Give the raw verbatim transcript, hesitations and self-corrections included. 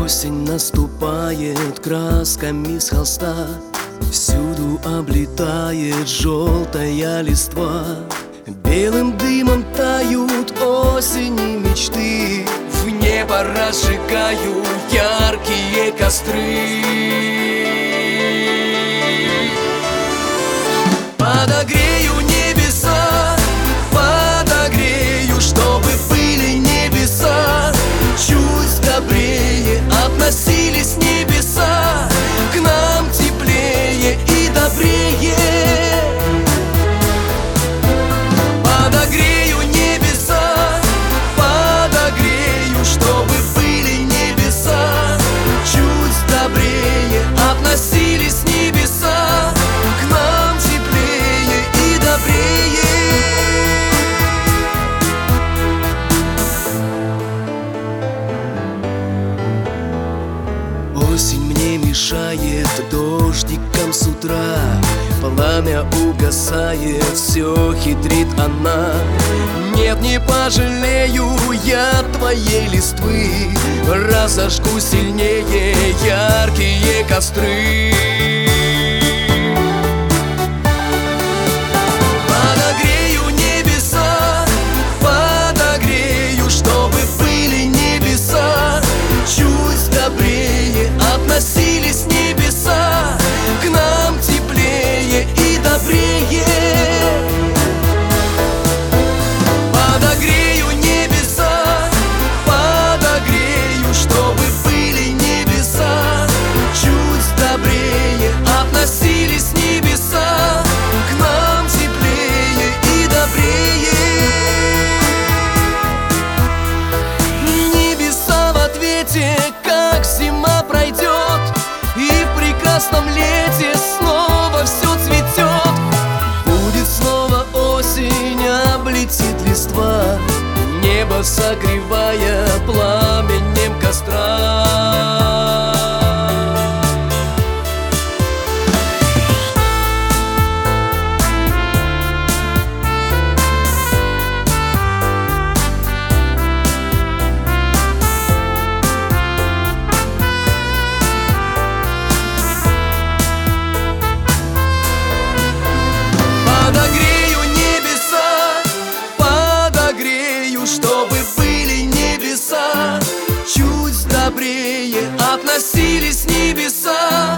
Осень наступает красками с холста, всюду облетает желтая листва. Белым дымом тают осени мечты, в небо разжигаю яркие костры. Подогрею небеса, подогрею, чтобы были небеса чуть добрее, относились небеса к нам теплее и добрее. Подогрею небеса, подогрею, чтобы были небеса чуть добрее, относились небеса к нам теплее и добрее. Осень мне мешает дождиком с утра, пламя угасает, все хитрит она. Нет, не пожалею я твоей листвы, разожгу сильнее яркие костры. Подогрею небеса, подогрею, чтобы были небеса чуть добрее, относились небеса к нам теплее и добрее. Подогрею небеса, подогрею, чтобы были небеса чуть добрее, относились небеса к нам теплее и добрее. Небеса в ответе, как зима пройдет, и в прекрасном лете снова все цветет. Будет снова осень, облетит листва, небо согревая пламенем костра. Подогрею небеса, подогрею, чтобы были небеса чуть добрее, относились небеса